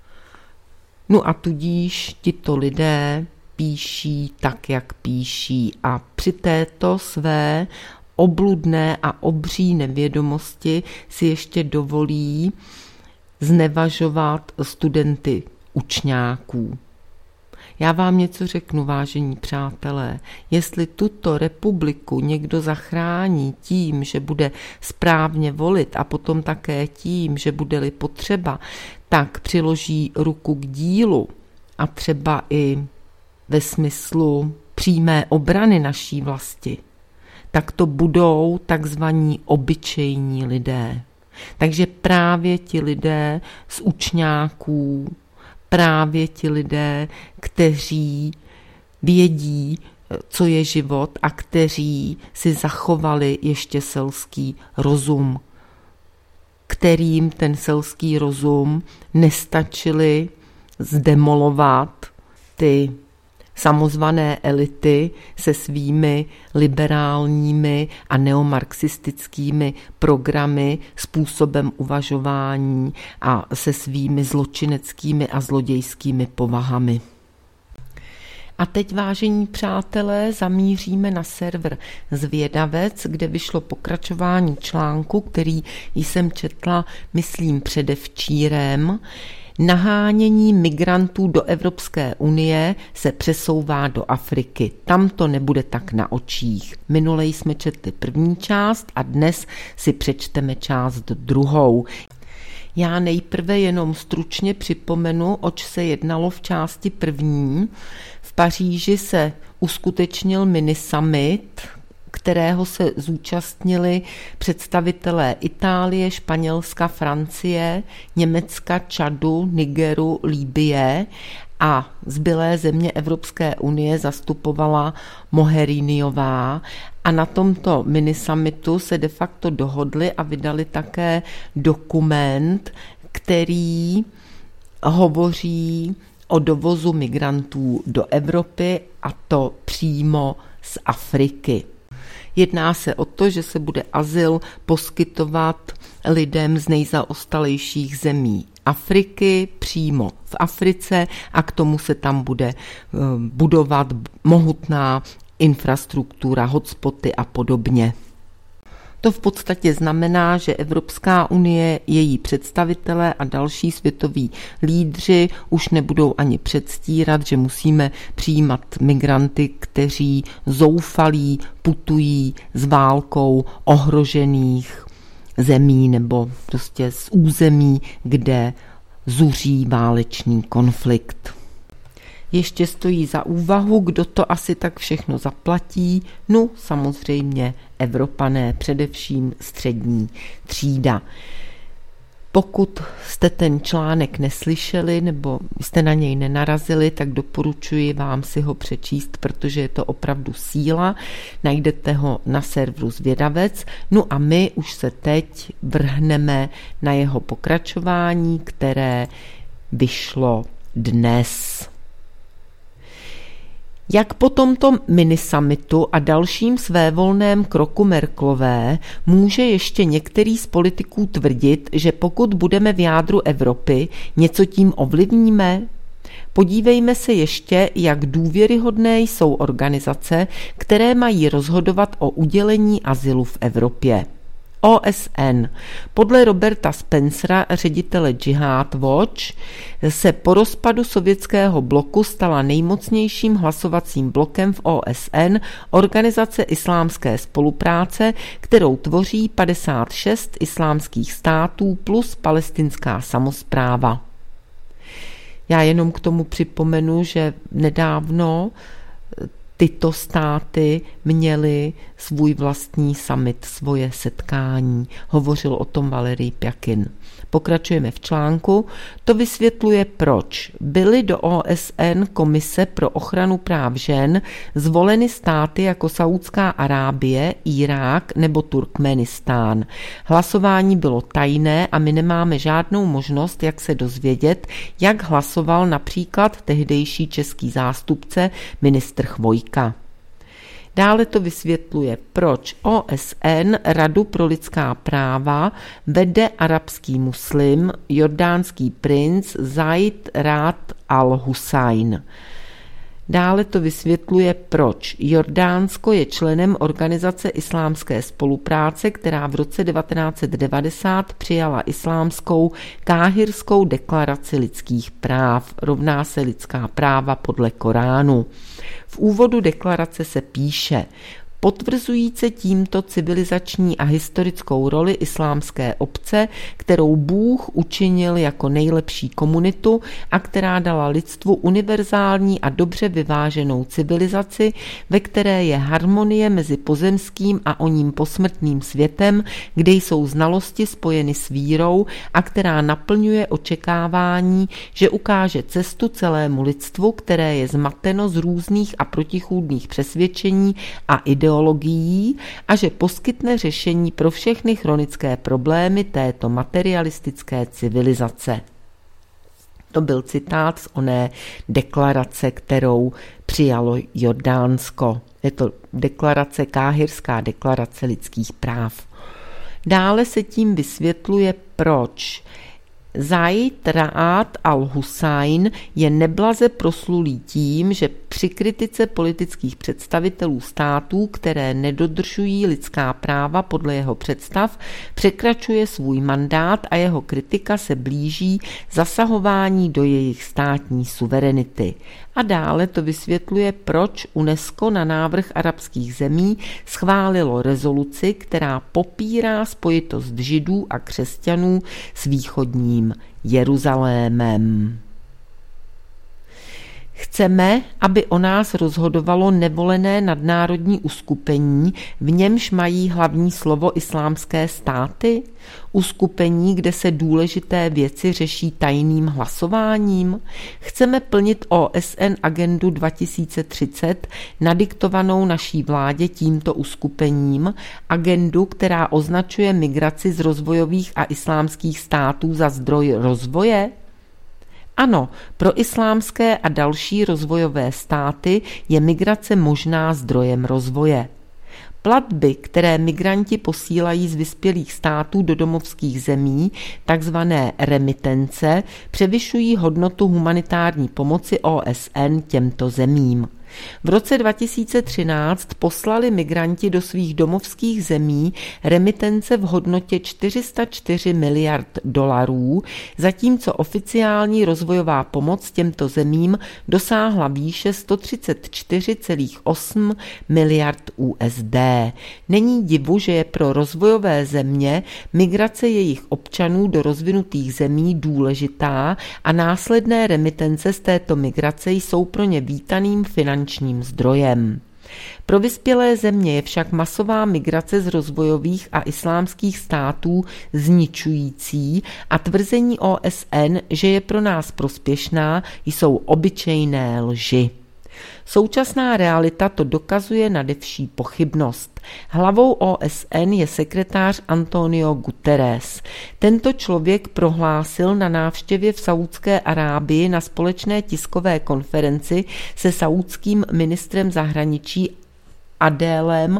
No a tudíž tito lidé píší tak, jak píší a při této své obludné a obří nevědomosti si ještě dovolí znevažovat studenty učňáků. Já vám něco řeknu, vážení přátelé, jestli tuto republiku někdo zachrání tím, že bude správně volit a potom také tím, že bude-li potřeba, tak přiloží ruku k dílu a třeba i ve smyslu přímé obrany naší vlasti, tak to budou takzvaní obyčejní lidé. Takže právě ti lidé z učňáků, právě ti lidé, kteří vědí, co je život a kteří si zachovali ještě selský rozum, kterým ten selský rozum nestačili zdemolovat ty samozvané elity se svými liberálními a neomarxistickými programy, způsobem uvažování a se svými zločineckými a zlodějskými povahami. A teď, vážení přátelé, zamíříme na server Zvědavec, kde vyšlo pokračování článku, který jsem četla, myslím, předevčírem. Nahánění migrantů do Evropské unie se přesouvá do Afriky. Tam to nebude tak na očích. Minule jsme četli první část a dnes si přečteme část druhou. Já nejprve jenom stručně připomenu, oč se jednalo v části první. V Paříži se uskutečnil minisummit, kterého se zúčastnili představitelé Itálie, Španělska, Francie, Německa, Čadu, Nigeru, Libye a zbylé země Evropské unie zastupovala Mogheriniová. A na tomto minisummitu se de facto dohodli a vydali také dokument, který hovoří o dovozu migrantů do Evropy, a to přímo z Afriky. Jedná se o to, že se bude azyl poskytovat lidem z nejzaostalejších zemí Afriky přímo v Africe a k tomu se tam bude budovat mohutná infrastruktura, hotspoty a podobně. To v podstatě znamená, že Evropská unie, její představitelé a další světoví lídři už nebudou ani předstírat, že musíme přijímat migranty, kteří zoufalí putují z válkou ohrožených zemí nebo prostě z území, kde zuří válečný konflikt. Ještě stojí za úvahu, kdo to asi tak všechno zaplatí. No samozřejmě Evropané, především střední třída. Pokud jste ten článek neslyšeli nebo jste na něj nenarazili, tak doporučuji vám si ho přečíst, protože je to opravdu síla. Najdete ho na serveru Zvědavec. No a my už se teď vrhneme na jeho pokračování, které vyšlo dnes. Jak po tomto minisummitu a dalším svévolném kroku Merkelové může ještě některý z politiků tvrdit, že pokud budeme v jádru Evropy, něco tím ovlivníme? Podívejme se ještě, jak důvěryhodné jsou organizace, které mají rozhodovat o udělení azylu v Evropě. O S N. Podle Roberta Spencera, ředitele Jihad Watch, se po rozpadu sovětského bloku stala nejmocnějším hlasovacím blokem v O S N Organizace islámské spolupráce, kterou tvoří padesát šest islámských států plus palestinská samospráva. Já jenom k tomu připomenu, že nedávno tyto státy měly svůj vlastní summit, svoje setkání. Hovořil o tom Valerij Pjakin. Pokračujeme v článku. To vysvětluje, proč byly do O S N Komise pro ochranu práv žen zvoleny státy jako Saúdská Arábie, Irák nebo Turkmenistán. Hlasování bylo tajné a my nemáme žádnou možnost, jak se dozvědět, jak hlasoval například tehdejší český zástupce ministr Chvojka. Dále to vysvětluje, proč O S N Radu pro lidská práva vede arabský muslim, jordánský princ Zaid Rad al-Husajn. Dále to vysvětluje, proč Jordánsko je členem Organizace islámské spolupráce, která v roce devatenáct set devadesát přijala islámskou Káhirskou deklaraci lidských práv, rovná se lidská práva podle Koránu. V úvodu deklarace se píše: potvrzující tímto civilizační a historickou roli islámské obce, kterou Bůh učinil jako nejlepší komunitu a která dala lidstvu univerzální a dobře vyváženou civilizaci, ve které je harmonie mezi pozemským a oním posmrtným světem, kde jsou znalosti spojeny s vírou a která naplňuje očekávání, že ukáže cestu celému lidstvu, které je zmateno z různých a protichůdných přesvědčení a ideologií, a že poskytne řešení pro všechny chronické problémy této materialistické civilizace. To byl citát z oné deklarace, kterou přijalo Jordánsko. Je to deklarace, Káhirská deklarace lidských práv. Dále se tím vysvětluje, proč Zaid Ra'ad al-Husajn je neblaze proslulý tím, že při kritice politických představitelů států, které nedodržují lidská práva podle jeho představ, překračuje svůj mandát a jeho kritika se blíží zasahování do jejich státní suverenity. A dále to vysvětluje, proč UNESCO na návrh arabských zemí schválilo rezoluci, která popírá spojitost Židů a křesťanů s východním Jeruzalémem. Chceme, aby o nás rozhodovalo nevolené nadnárodní uskupení, v němž mají hlavní slovo islámské státy? Uskupení, kde se důležité věci řeší tajným hlasováním? Chceme plnit O S N agendu dva tisíce třicet nadiktovanou naší vládě tímto uskupením, agendu, která označuje migraci z rozvojových a islámských států za zdroj rozvoje? Ano, pro islámské a další rozvojové státy je migrace možná zdrojem rozvoje. Platby, které migranti posílají z vyspělých států do domovských zemí, takzvané remitence, převyšují hodnotu humanitární pomoci O S N těmto zemím. V roce dva tisíce třináct poslali migranti do svých domovských zemí remitence v hodnotě čtyři sta čtyři miliard dolarů, zatímco oficiální rozvojová pomoc těmto zemím dosáhla výše sto třicet čtyři celá osm miliard U S D. Není divu, že je pro rozvojové země migrace jejich občanů do rozvinutých zemí důležitá a následné remitence z této migrace jsou pro ně vítaným finančním zdrojem. Pro vyspělé země je však masová migrace z rozvojových a islámských států zničující a tvrzení O S N, že je pro nás prospěšná, jsou obyčejné lži. Současná realita to dokazuje nade vší pochybnost. Hlavou O S N je sekretář Antonio Guterres. Tento člověk prohlásil na návštěvě v Saúdské Arábii na společné tiskové konferenci se saúdským ministrem zahraničí Adélem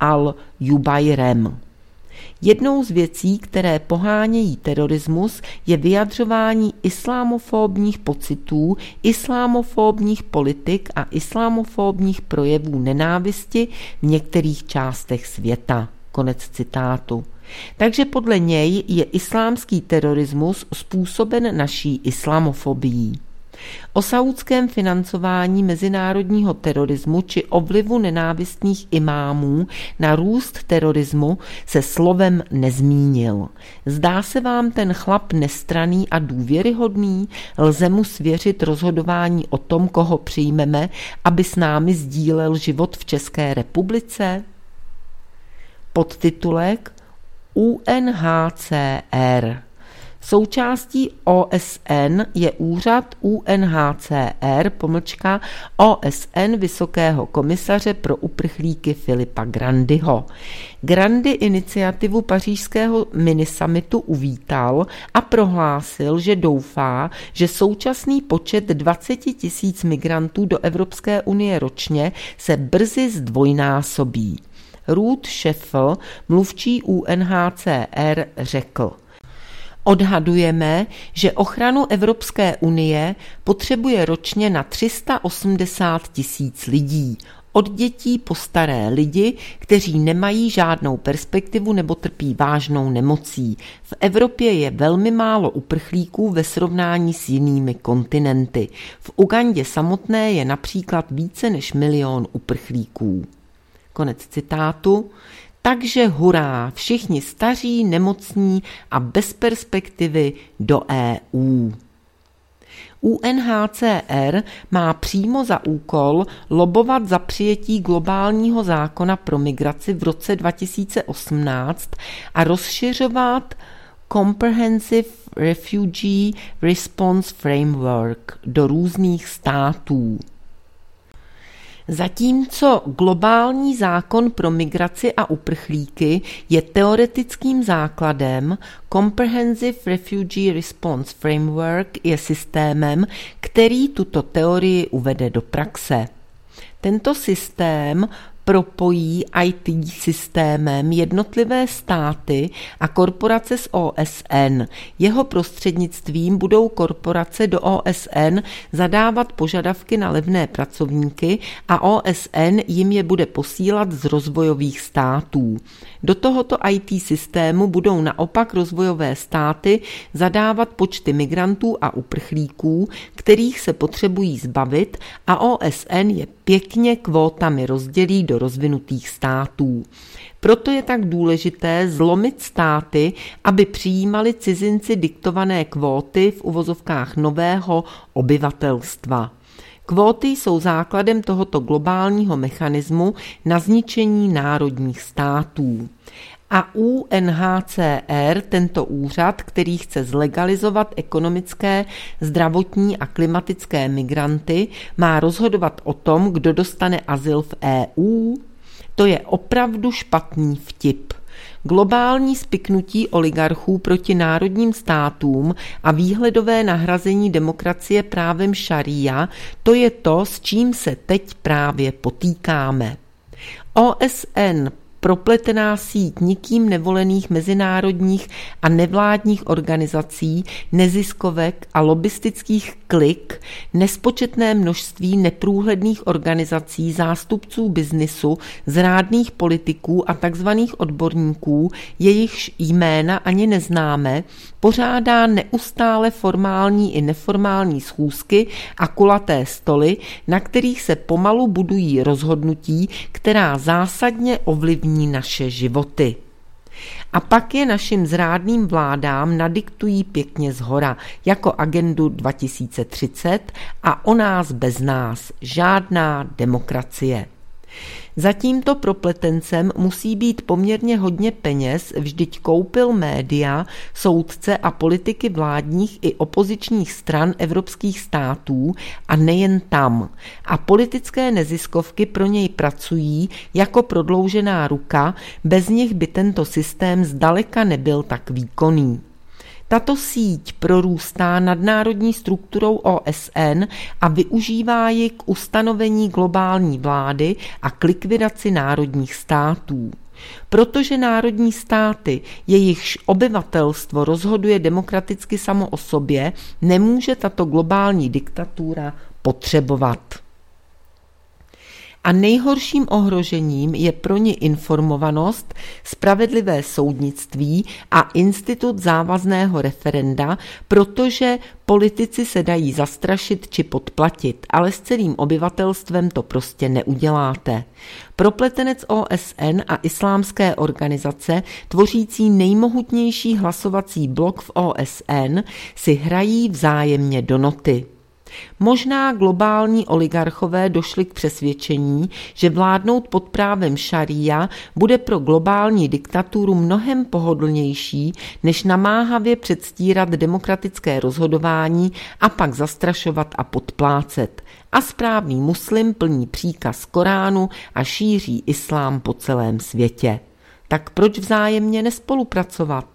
al-Jubairem. Jednou z věcí, které pohánějí terorismus, je vyjadřování islámofóbních pocitů, islámofóbních politik a islámofóbních projevů nenávisti v některých částech světa. Konec citátu. Takže podle něj je islámský terorismus způsoben naší islamofobií. O saúdském financování mezinárodního terorismu či o vlivu nenávistných imámů na růst terorismu se slovem nezmínil. Zdá se vám ten chlap nestranný a důvěryhodný? Lze mu svěřit rozhodování o tom, koho přijmeme, aby s námi sdílel život v České republice? Podtitulek U N H C R. Součástí O S N je úřad U N H C R pomlčka O S N Vysokého komisaře pro uprchlíky Filipa Grandiho. Grandi iniciativu pařížského minisummitu uvítal a prohlásil, že doufá, že současný počet dvacet tisíc migrantů do Evropské unie ročně se brzy zdvojnásobí. Ruth Scheffel, mluvčí U N H C R, řekl: Odhadujeme, že ochranu Evropské unie potřebuje ročně na tři sta osmdesát tisíc lidí, od dětí po staré lidi, kteří nemají žádnou perspektivu nebo trpí vážnou nemocí. V Evropě je velmi málo uprchlíků ve srovnání s jinými kontinenty. V Ugandě samotné je například více než milion uprchlíků. Konec citátu. Takže hurá, všichni staří, nemocní a bez perspektivy do E U. U N H C R má přímo za úkol lobovat za přijetí globálního zákona pro migraci v roce dva tisíce osmnáct a rozšiřovat Comprehensive Refugee Response Framework do různých států. Zatímco globální zákon pro migraci a uprchlíky je teoretickým základem, Comprehensive Refugee Response Framework je systémem, který tuto teorii uvede do praxe. Tento systém propojí í té systémem jednotlivé státy a korporace z O S N. Jeho prostřednictvím budou korporace do O S N zadávat požadavky na levné pracovníky a O S N jim je bude posílat z rozvojových států. Do tohoto í té systému budou naopak rozvojové státy zadávat počty migrantů a uprchlíků, kterých se potřebují zbavit, a O S N je pěkně kvótami rozdělí do rozvinutých států. Proto je tak důležité zlomit státy, aby přijímali cizinci diktované kvóty v uvozovkách nového obyvatelstva. Kvóty jsou základem tohoto globálního mechanismu na zničení národních států. A U N H C R, tento úřad, který chce zlegalizovat ekonomické, zdravotní a klimatické migranty, má rozhodovat o tom, kdo dostane azyl v E U? To je opravdu špatný vtip. Globální spiknutí oligarchů proti národním státům a výhledové nahrazení demokracie právem šaría, to je to, s čím se teď právě potýkáme. O S N, propletená síť nikým nevolených mezinárodních a nevládních organizací, neziskovek a lobistických klik, nespočetné množství neprůhledných organizací, zástupců biznisu, zrádných politiků a takzvaných odborníků, jejichž jména ani neznáme, pořádá neustále formální i neformální schůzky a kulaté stoly, na kterých se pomalu budují rozhodnutí, která zásadně ovlivní naše životy. A pak je našim zrádným vládám nadiktují pěkně zhora, jako agendu dva tisíce třicet a o nás bez nás, žádná demokracie. Za tímto propletencem musí být poměrně hodně peněz, vždyť koupil média, soudce a politiky vládních i opozičních stran evropských států a nejen tam. A politické neziskovky pro něj pracují jako prodloužená ruka, bez nich by tento systém zdaleka nebyl tak výkonný. Tato síť prorůstá nadnárodní strukturou O S N a využívá ji k ustanovení globální vlády a k likvidaci národních států. Protože národní státy, jejichž obyvatelstvo rozhoduje demokraticky samo o sobě, nemůže tato globální diktatura potřebovat. A nejhorším ohrožením je pro ně informovanost, spravedlivé soudnictví a institut závazného referenda, protože politici se dají zastrašit či podplatit, ale s celým obyvatelstvem to prostě neuděláte. Propletenec O S N a islámské organizace, tvořící nejmohutnější hlasovací blok v O S N, si hrají vzájemně do noty. Možná globální oligarchové došli k přesvědčení, že vládnout pod právem šaría bude pro globální diktaturu mnohem pohodlnější, než namáhavě předstírat demokratické rozhodování a pak zastrašovat a podplácet. A správný muslim plní příkaz Koránu a šíří islám po celém světě. Tak proč vzájemně nespolupracovat?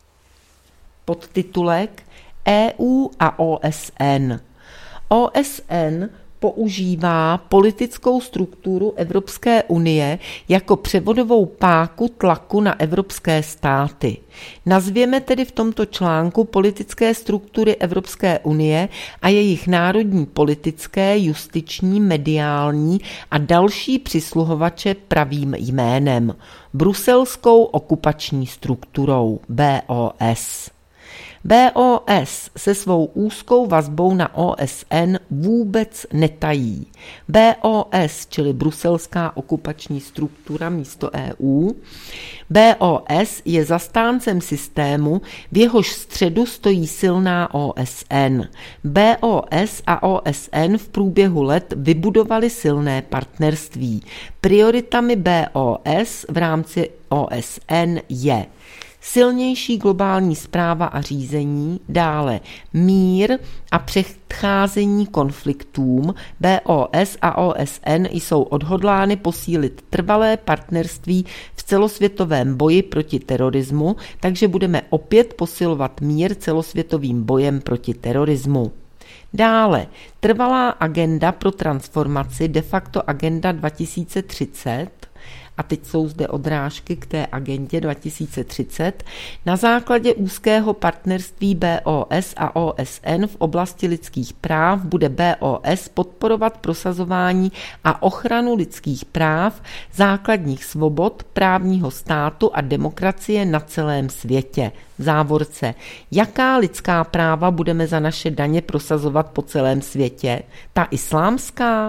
Podtitulek E U a O S N. O S N používá politickou strukturu Evropské unie jako převodovou páku tlaku na evropské státy. Nazvěme tedy v tomto článku politické struktury Evropské unie a jejich národní politické, justiční, mediální a další přisluhovače pravým jménem. Bruselskou okupační strukturou B O S. B O S se svou úzkou vazbou na O S N vůbec netají. B O S, čili bruselská okupační struktura místo E U, B O S je zastáncem systému, v jehož středu stojí silná O S N. B O S a O S N v průběhu let vybudovali silné partnerství. Prioritami B O S v rámci O S N je silnější globální správa a řízení, dále mír a předcházení konfliktům. B O S a O S N jsou odhodlány posílit trvalé partnerství v celosvětovém boji proti terorismu, takže budeme opět posilovat mír celosvětovým bojem proti terorismu. Dále trvalá agenda pro transformaci, de facto agenda dva tisíce třicet, a teď jsou zde odrážky k té agendě dva tisíce třicet, na základě úzkého partnerství B O S a O S N v oblasti lidských práv bude B O S podporovat prosazování a ochranu lidských práv, základních svobod, právního státu a demokracie na celém světě. V závorce, jaká lidská práva budeme za naše daně prosazovat po celém světě? Ta islámská?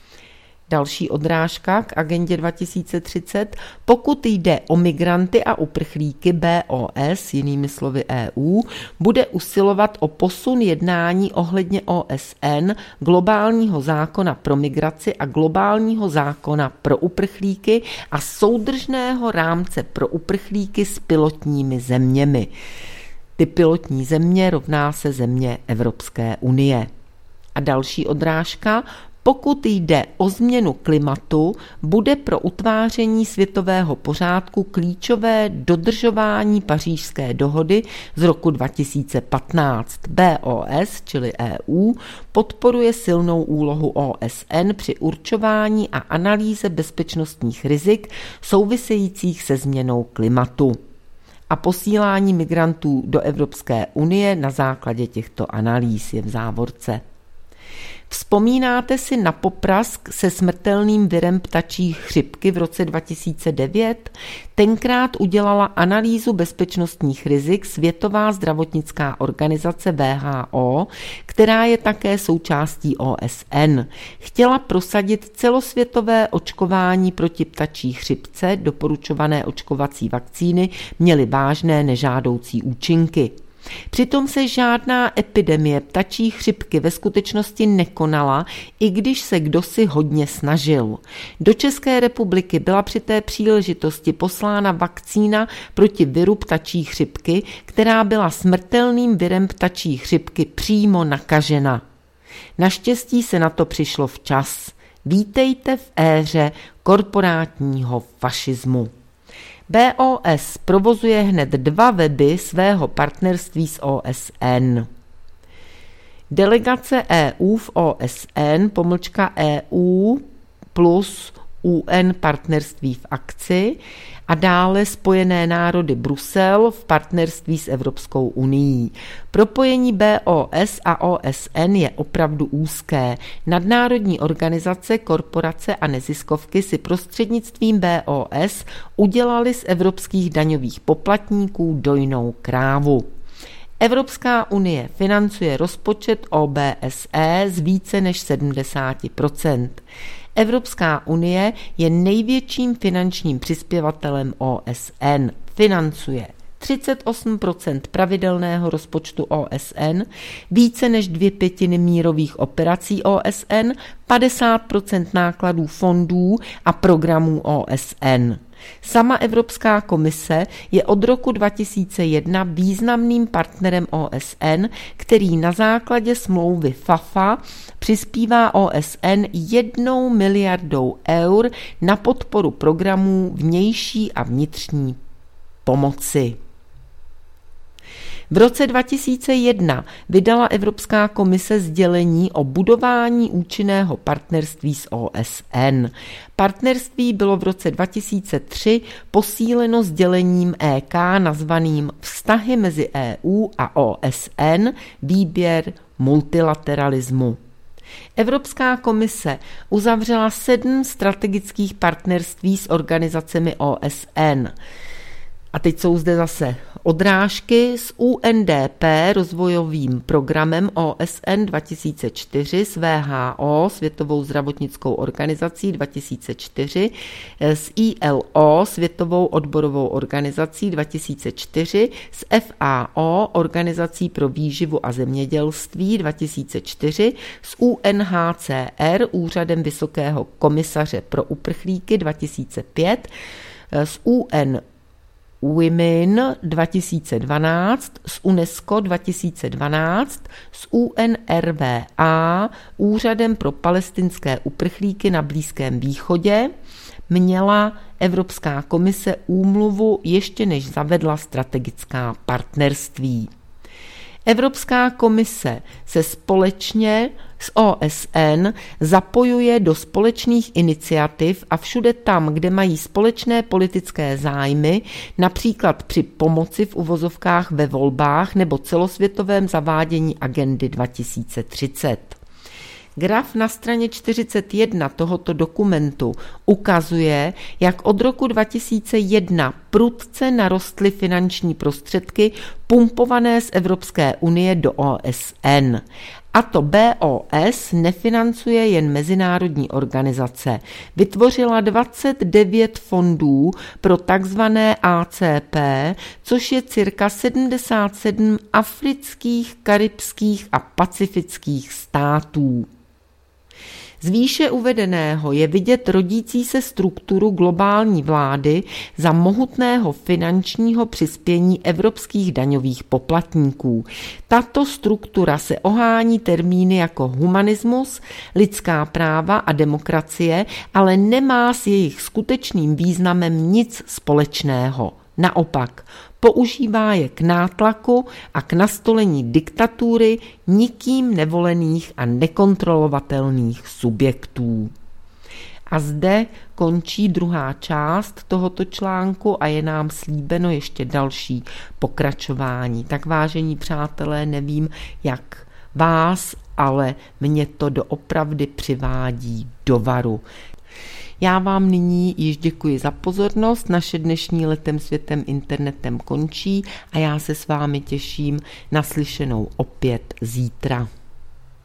Další odrážka k agendě dva tisíce třicet. Pokud jde o migranty a uprchlíky, B O S, jinými slovy E U, bude usilovat o posun jednání ohledně O S N, globálního zákona pro migraci a globálního zákona pro uprchlíky a soudržného rámce pro uprchlíky s pilotními zeměmi. Ty pilotní země rovná se země Evropské unie. A další odrážka. Pokud jde o změnu klimatu, bude pro utváření světového pořádku klíčové dodržování Pařížské dohody z roku dva tisíce patnáct. B O S, čili E U, podporuje silnou úlohu O S N při určování a analýze bezpečnostních rizik souvisejících se změnou klimatu a posílání migrantů do Evropské unie na základě těchto analýz je v závorce. Vzpomínáte si na poprask se smrtelným virem ptačí chřipky v roce dva tisíce devět? Tenkrát udělala analýzu bezpečnostních rizik Světová zdravotnická organizace W H O, která je také součástí O S N. Chtěla prosadit celosvětové očkování proti ptačí chřipce, doporučované očkovací vakcíny měly vážné nežádoucí účinky. Přitom se žádná epidemie ptačí chřipky ve skutečnosti nekonala, i když se kdosi hodně snažil. Do České republiky byla při té příležitosti poslána vakcína proti viru ptačí chřipky, která byla smrtelným virem ptačí chřipky přímo nakažena. Naštěstí se na to přišlo včas. Vítejte v éře korporátního fašismu. B O S provozuje hned dva weby svého partnerství s O S N. Delegace E U v O S N, pomlčka E U plus U N partnerství v akci a dále Spojené národy Brusel v partnerství s Evropskou unií. Propojení B O S a O S N je opravdu úzké. Nadnárodní organizace, korporace a neziskovky si prostřednictvím B O S udělali z evropských daňových poplatníků dojnou krávu. Evropská unie financuje rozpočet O B S E z více než sedmdesát procent. Evropská unie je největším finančním přispěvatelem O S N. Financuje třicet osm procent pravidelného rozpočtu O S N, více než dvě pětiny mírových operací O S N, padesát procent nákladů fondů a programů O S N. Sama Evropská komise je od roku dva tisíce jedna významným partnerem O S N, který na základě smlouvy FAFA přispívá O S N jednou miliardou eur na podporu programů vnější a vnitřní pomoci. V roce dva tisíce jedna vydala Evropská komise sdělení o budování účinného partnerství s O S N. Partnerství bylo v roce dva tisíce tři posíleno sdělením E K nazvaným Vztahy mezi E U a O S N, výběr multilateralismu. Evropská komise uzavřela sedm strategických partnerství s organizacemi O S N. A teď jsou zde zase odrážky s U N D P, rozvojovým programem O S N dva tisíce čtyři, s W H O, Světovou zdravotnickou organizací dva tisíce čtyři, s I L O, Světovou odborovou organizací dva tisíce čtyři, s F A O, Organizací pro výživu a zemědělství dva tisíce čtyři, s U N H C R, Úřadem Vysokého komisaře pro uprchlíky dva tisíce pět, s U N Women dva tisíce dvanáct, s UNESCO dva tisíce dvanáct, s U N R W A, Úřadem pro palestinské uprchlíky na Blízkém východě, měla Evropská komise úmluvu ještě než zavedla strategická partnerství. Evropská komise se společně z O S N zapojuje do společných iniciativ a všude tam, kde mají společné politické zájmy, například při pomoci v uvozovkách ve volbách nebo celosvětovém zavádění agendy dva tisíce třicet. Graf na straně čtyřicet jedna tohoto dokumentu ukazuje, jak od roku dva tisíce jedna prudce narostly finanční prostředky pumpované z Evropské unie do O S N. A to B O S nefinancuje jen mezinárodní organizace. Vytvořila dvacet devět fondů pro takzvané A C P, což je cirka sedmdesát sedm afrických, karibských a pacifických států. Z výše uvedeného je vidět rodící se strukturu globální vlády za mohutného finančního přispění evropských daňových poplatníků. Tato struktura se ohání termíny jako humanismus, lidská práva a demokracie, ale nemá s jejich skutečným významem nic společného. Naopak, používá je k nátlaku a k nastolení diktatury nikým nevolených a nekontrolovatelných subjektů. A zde končí druhá část tohoto článku a je nám slíbeno ještě další pokračování. Tak vážení přátelé, nevím, jak vás, ale mě to doopravdy přivádí do varu. Já vám nyní již děkuji za pozornost, naše dnešní Letem světem internetem končí a já se s vámi těším na slyšenou opět zítra.